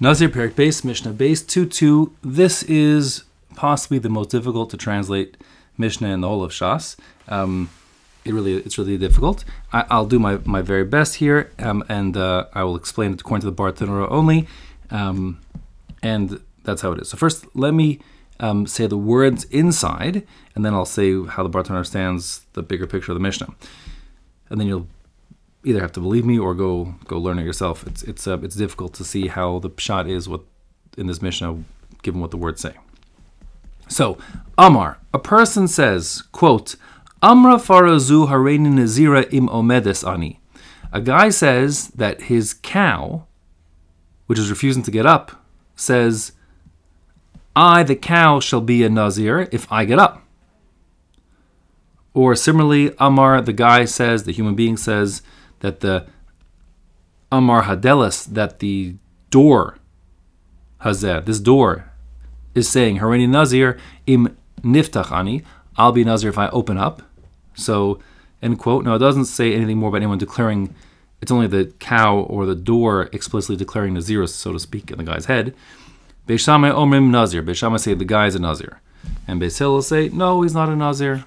Nazir Perik Base, Mishnah Base 2.2. This is possibly the most difficult to translate Mishnah in the whole of Shas. It's really difficult. I'll do my very best here, and I will explain it according to the Bartanura only, and that's how it is. So first, let me say the words inside, and then I'll say how the Bartanura understands the bigger picture of the Mishnah, and then you'll either have to believe me or go learn it yourself. It's difficult to see how the pshat is what in this Mishnah, given what the words say. So, Amar, a person says, quote, Amra farazu hareini nazira im omedes ani. A guy says that his cow, which is refusing to get up, says, I, the cow, shall be a nazir if I get up. Or similarly, Amar, the guy says, the human being says, that the Amar Hadelas, that the door, Hazeh, this door, is saying, Hareini Nazir im niftach ani, I'll be Nazir if I open up. So, end quote. Now, it doesn't say anything more about anyone declaring, it's only the cow or the door explicitly declaring Nazir, so to speak, in the guy's head. Beis Shammai omrim Nazir. Beis Shammai say the guy is a Nazir. And Beis Hillel say, no, he's not a Nazir.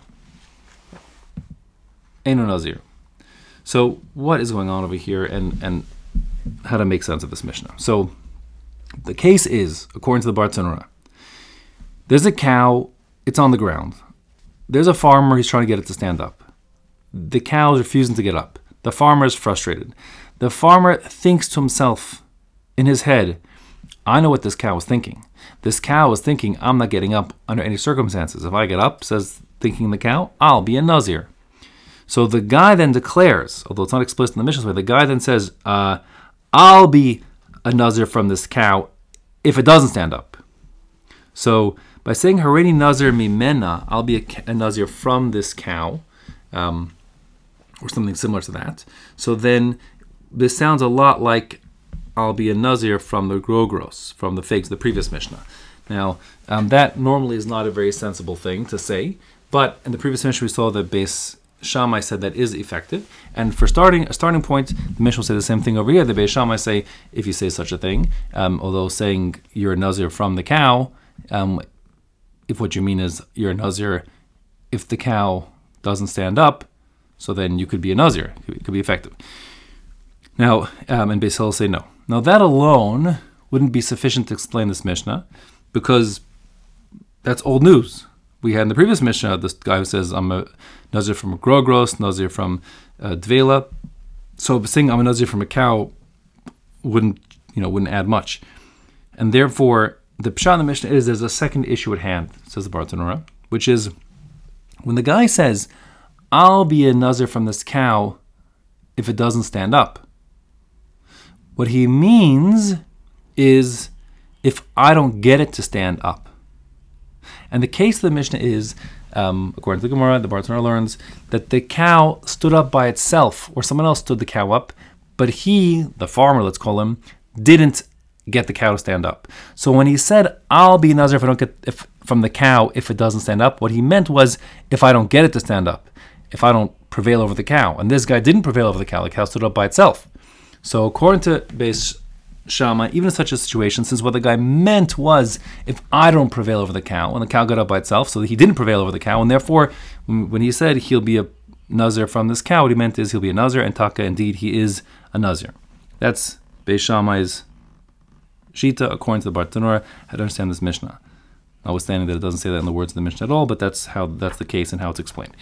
Ain't no Nazir. So what is going on over here and how to make sense of this Mishnah? So the case is, according to the Bartanura, there's a cow, it's on the ground. There's a farmer, he's trying to get it to stand up. The cow is refusing to get up. The farmer is frustrated. The farmer thinks to himself in his head, I know what this cow is thinking. This cow is thinking, I'm not getting up under any circumstances. If I get up, says thinking the cow, I'll be a Nazir. So the guy then declares, although it's not explicit in the Mishnah's way, the guy then says, I'll be a Nazir from this cow if it doesn't stand up. So by saying Hareini Nazir mimena, I'll be a Nazir from this cow, or something similar to that. So then this sounds a lot like I'll be a Nazir from the Grogros, from the figs, the previous Mishnah. Now, that normally is not a very sensible thing to say, but in the previous Mishnah we saw that Beis Shammai said that is effective, and for a starting point, the Mishnah will say the same thing over here. The Beis Shammai say, if you say such a thing, although saying you're a Nazir from the cow, if what you mean is you're a Nazir if the cow doesn't stand up, so then you could be a Nazir. It could be effective. Now, and Beis Hillel say no. Now that alone wouldn't be sufficient to explain this Mishnah, because that's old news. We had in the previous Mishnah this guy who says, I'm a Nazir from a Grogros, Nazir from Dvela. So saying I'm a Nazir from a cow wouldn't add much. And therefore, the pshat in the Mishnah is there's a second issue at hand, says the Bartanura, which is when the guy says, I'll be a Nazir from this cow if it doesn't stand up. What he means is if I don't get it to stand up. And the case of the Mishnah is, according to the Gemara, the Bartanura learns that the cow stood up by itself, or someone else stood the cow up, but he, the farmer, let's call him, didn't get the cow to stand up. So when he said, I'll be Nazir if I don't get from the cow if it doesn't stand up, what he meant was if I don't get it to stand up, if I don't prevail over the cow. And this guy didn't prevail over the cow stood up by itself. So according to Beis Shammai, even in such a situation, since what the guy meant was, if I don't prevail over the cow, and the cow got up by itself, so that he didn't prevail over the cow, and therefore, when he said he'll be a Nazir from this cow, what he meant is he'll be a Nazir, and Taka, indeed, he is a Nazir. That's Beis Shammai's Shita, according to the Bartanura, how to understand this Mishnah. Notwithstanding that it doesn't say that in the words of the Mishnah at all, but that's the case and how it's explained.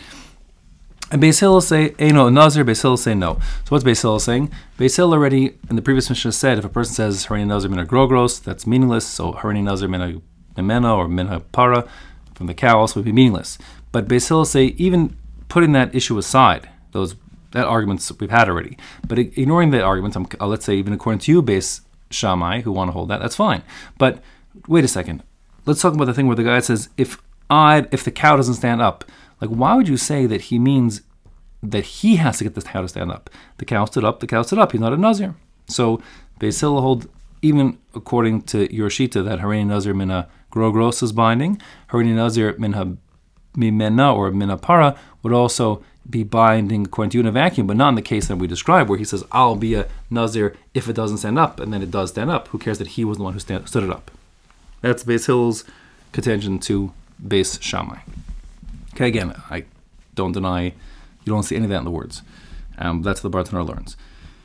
And Beis Hillel say, no, Nazir, Beis Hillel say no. So what's Beis Hillel saying? Beis Hillel already, in the previous Mishnah, said if a person says Hareini Nazir mina Grogros, that's meaningless, so Hareini Nazir mina Mimena or mina Para, from the cow, also would be meaningless. But Beis Hillel say, even putting that issue aside, that arguments we've had already, but ignoring the arguments, let's say even according to you, Beis Shammai, who want to hold that, that's fine. But wait a second. Let's talk about the thing where the guy says, if the cow doesn't stand up, like, why would you say that he means that he has to get this cow to stand up? The cow stood up, he's not a Nazir. So Beis Hillel hold, even according to your Shita, that Hareini Nazir mina Grogros is binding, Hareini Nazir mina Mimena or mina Para would also be binding according to you in a vacuum, but not in the case that we described, where he says, I'll be a Nazir if it doesn't stand up, and then it does stand up. Who cares that he was the one who stood it up? That's Beis Hillel's contention to Beis Shammai. Okay, again, I don't deny, you don't see any of that in the words. That's what the Bartanura learns.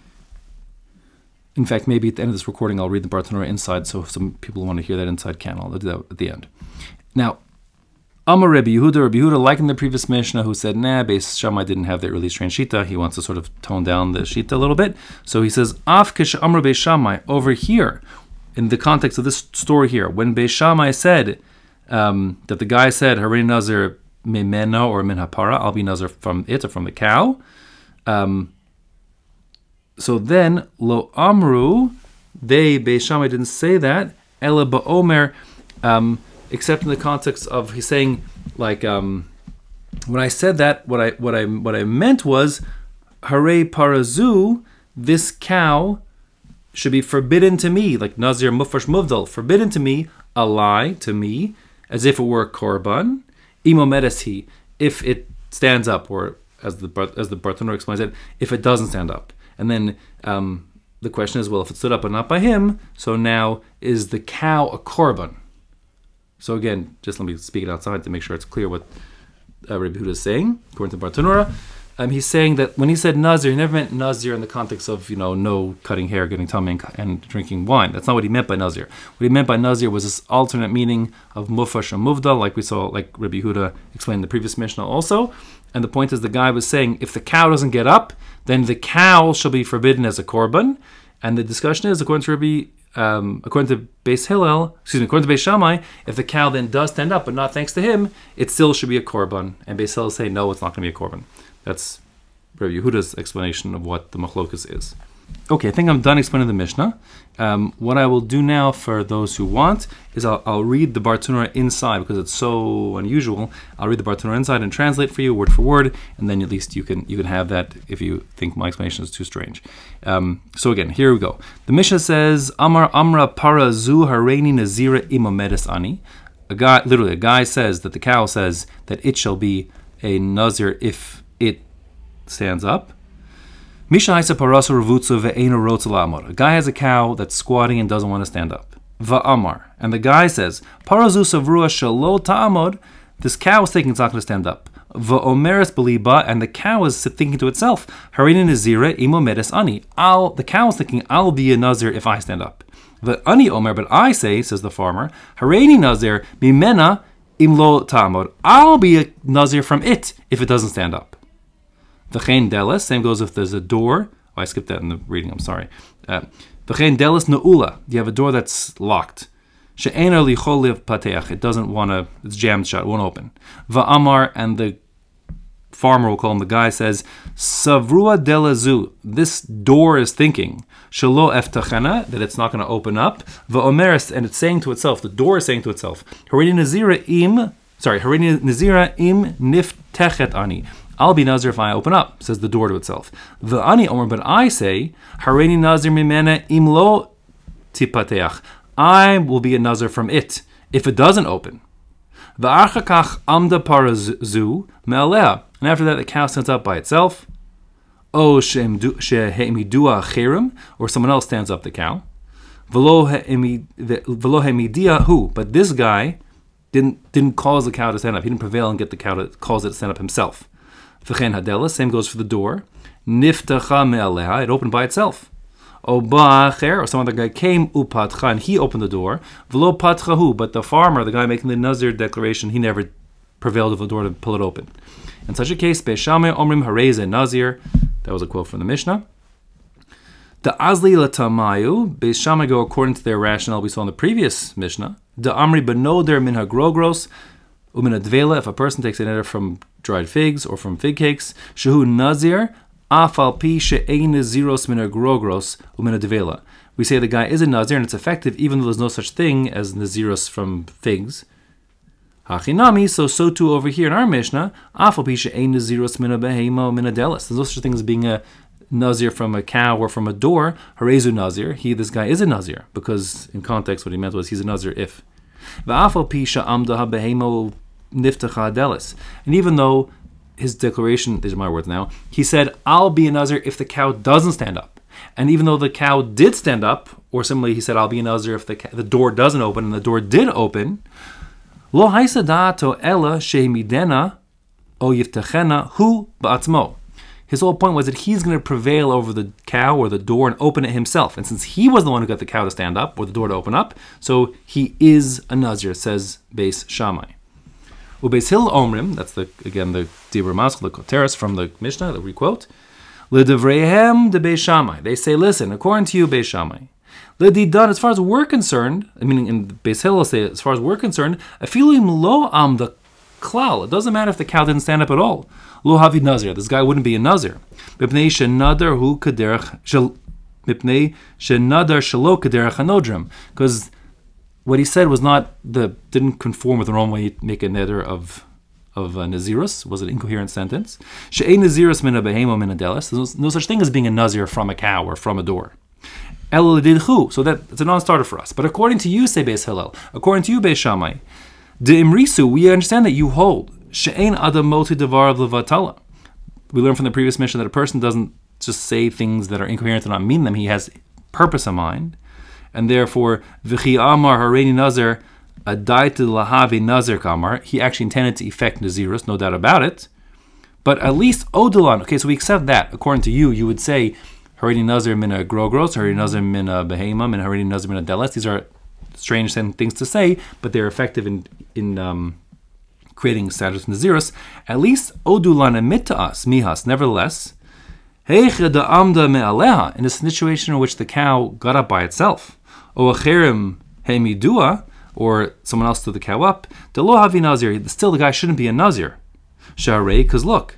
In fact, maybe at the end of this recording, I'll read the Bartanura inside, so if some people want to hear that inside canon, I'll do that at the end. Now, Amar Rabbi Yehuda, like in the previous Mishnah, who said, Beis Shammai didn't have the early strange Shita. He wants to sort of tone down the Shita a little bit. So he says, Af kish Amar Beis Shammai, over here, in the context of this story here, when Beis Shammai said, that the guy said, Harini Nazir mimena or min hapara, I'll be Nazir from it or from the cow. So then, lo amru, Beis Shammai didn't say that, ela ba'omer, except in the context of he's saying, like, when I said that, what I meant was, hare parazu, this cow should be forbidden to me, like Nazir Mufresh Muvdal, forbidden to me, a lie to me, as if it were a korban, imomedes if it stands up, or as the Bartanura explains it, if it doesn't stand up. And then the question is, well, if it stood up but not by him, so now is the cow a korban? So again, just let me speak it outside to make sure it's clear what Rabbi Yehuda is saying, according to Bartanura. He's saying that when he said Nazir, he never meant Nazir in the context of, no cutting hair, getting tummy, and drinking wine. That's not what he meant by Nazir. What he meant by Nazir was this alternate meaning of Mufash and Muvdal, like we saw, like Rabbi Yehuda explained in the previous Mishnah also. And the point is, the guy was saying, if the cow doesn't get up, then the cow shall be forbidden as a korban. And the discussion is, according to Beis Shammai, if the cow then does stand up, but not thanks to him, it still should be a korban. And Beis Hillel say, no, it's not going to be a korban. That's Rabbi Yehuda's explanation of what the machlokus is. Okay, I think I'm done explaining the Mishnah. What I will do now for those who want is I'll read the Bartanura inside, because it's so unusual. I'll read the Bartanura inside and translate for you word for word, and then at least you can have that if you think my explanation is too strange. So again, here we go. The Mishnah says, Amar Amra Para Zu Hareini Nazira Imomedes Ani. A guy says that the cow says that it shall be a Nazir if it stands up. A guy has a cow that's squatting and doesn't want to stand up. Va'amar. And the guy says, Parazu savrua shelo ta'amod. This cow is thinking it's not going to stand up. Va'omeres beliba. And the cow is thinking to itself, Harini nazira imo medes ani. The cow is thinking, I'll be a nazir if I stand up. Va'ani omer. But I say, says the farmer, Harini nazir mimena imlo ta'amod. I'll be a nazir from it if it doesn't stand up. V'chein delis, same goes if there's a door. Oh, I skipped that in the reading, I'm sorry. V'chein delis ne'ula, you have a door that's locked. She'ena lichol liv pateach, it doesn't want to, it's jammed shut, it won't open. Va'amar, and the farmer, we'll call him the guy, says, Savrua delazu, this door is thinking, Shelo eftachana, that it's not going to open up. Va'omeres, and it's saying to itself, the door is saying to itself, Harini nazira im niftechet ani. I'll be Nazir if I open up, says the door to itself. V'ani omer, but I say, Hareini Nazir mimena imlo tipateach. I will be a Nazir from it if it doesn't open. V'achakach amda parazu me'alea. And after that, the cow stands up by itself. O she'emidua cherim, or someone else stands up the cow. V'lo hemidia hu. But this guy didn't cause the cow to stand up. He didn't prevail and get the cow to cause it to stand up himself. V'chein hadela, same goes for the door. Niftacha me'aleha, it opened by itself. O ba'acher, or some other guy came, upatcha, and he opened the door. V'lo patchahu, but the farmer, the guy making the Nazir declaration, he never prevailed with the door to pull it open. In such a case, Beis Shammai omrim hareze Nazir, that was a quote from the Mishnah. The azli latamayu, Beis Shammai go according to their rationale we saw in the previous Mishnah. The amri benoder min hagrogros, umin advela, if a person takes an eder from dried figs or from fig cakes, shehu nazir, afal pi she'ein naziros min hagrogros, umin advela. We say the guy is a nazir and it's effective even though there's no such thing as naziros from figs. Hachinami, so too over here in our Mishnah, afal pi she'ein naziros min behema min adelis. There's no such thing as being a nazir from a cow or from a door. Harezu nazir, this guy is a nazir, because in context what he meant was he's a nazir if. And even though his declaration, these are my words now, he said, I'll be a Nazir if the cow doesn't stand up. And even though the cow did stand up, or similarly he said, I'll be a Nazir if the door doesn't open, and the door did open, Lo haisa da'ato ella shehimidena o yiftachena hu ba'atzmo. His whole point was that he's going to prevail over the cow or the door and open it himself. And since he was the one who got the cow to stand up or the door to open up, so he is a Nazir, says Beis Shammai. Ubeis Hillel Omrim, that's the Dibur Maskal, the Koteres from the Mishnah that we quote. L'devreihem de Beis Shammai. They say, listen, according to you, Beis Shammai, L'didan, as far as we're concerned, meaning in Beis Hillel say, as far as we're concerned, afilim lo amda klal. It doesn't matter if the cow didn't stand up at all. Lo havi Nazir. This guy wouldn't be a Nazir. Mipnei shenadar hu kaderach mipnei shenadar shelo kaderach hanodrim. Because what he said was didn't conform with the normal way you make a neder of Nazirus, was an incoherent sentence. She'ei Nazirus min behemo min adelis. There's no such thing as being a Nazir from a cow or from a door. El didchu. So it's a non-starter for us. But according to you, say Beis Hillel, according to you, Beis Shammai, de imrisu, we understand that you hold she'ein adam moti devar of levatala. We learned from the previous mission that a person doesn't just say things that are incoherent and not mean them. He has purpose in mind. And therefore, v'chi amar hareini nazir adaitu lahavi nazir kamar. He actually intended to effect Nazirus, no doubt about it. But at least odolan. Okay, so we accept that. According to you, you would say hareini nazir mina grogros, hareini nazir mina behema, and hareini nazir mina deles. These are strange things to say, but they're effective in creating status Nazirus. At least odulan admit to us mihas. Nevertheless, heicha da amda me'aleha, in a situation in which the cow got up by itself, o acherim hemidua, or someone else stood the cow up, de lo havi Nazir. Still, the guy shouldn't be a Nazir. Sharei, because look,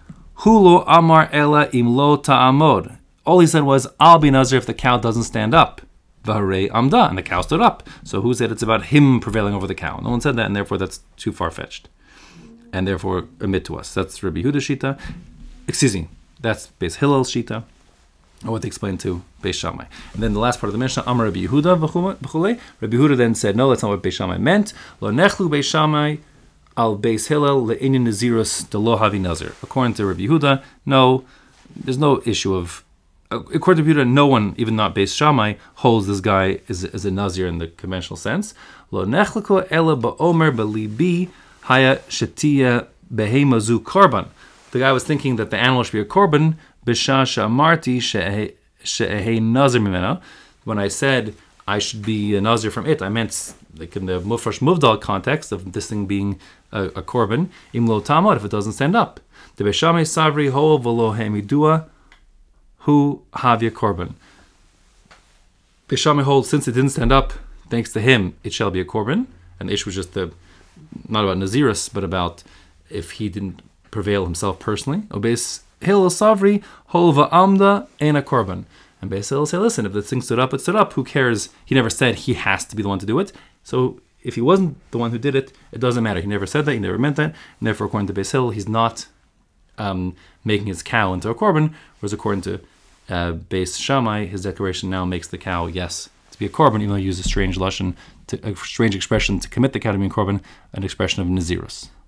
hulo amar ela imlo ta'amod. All he said was, I'll be Nazir if the cow doesn't stand up. Vaharei amda, and the cow stood up. So who said it's about him prevailing over the cow? No one said that, and therefore that's too far-fetched. And therefore admit to us. That's Rabbi Yehuda's Shita. Excuse me, that's Beis Hillel's Shita, or what they explained to Beis Shammai. And then the last part of the Mishnah, Amar Rabbi Yehuda v'chulei. Rabbi Yehuda then said, no, that's not what Beis Shammai meant. Lo nechlu Beis Shammai al Beis Hillel le'inyan Nazirus de lo havi Nazir. According to Rabbi Yehuda, no, there's no issue of. According to Yehuda, no one, even not Beis Shammai, holds this guy as a Nazir in the conventional sense. Lo nechliko ela ba'omer ba'libi haya shetiya behemazu korban. The guy was thinking that the animal should be a korban. B'sha she'amarti she'ehei nazir mimena. When I said I should be a Nazir from it, I meant like in the Mufresh Muvdal context of this thing being a korban. Im lo tamad, if it doesn't stand up. The Beis Shammai savri ho v'lo hemidua hu havya korban. Beis Shammai holds, since it didn't stand up, thanks to him, it shall be a korban. And the issue was just not about Nazirus, but about if he didn't prevail himself personally. Beis Hillel savri hol va'amda ein a korban. And Beis Hillel say, listen, if the thing stood up, it stood up. Who cares? He never said he has to be the one to do it. So if he wasn't the one who did it, it doesn't matter. He never said that. He never meant that. And therefore, according to Beis Hillel, he's not making his cow into a korban, whereas according to Beis Shammai, his declaration now makes the cow, yes, to be a korban, even though he used a strange lashon, a strange expression to commit the cow to be a korban, an expression of Nazirus.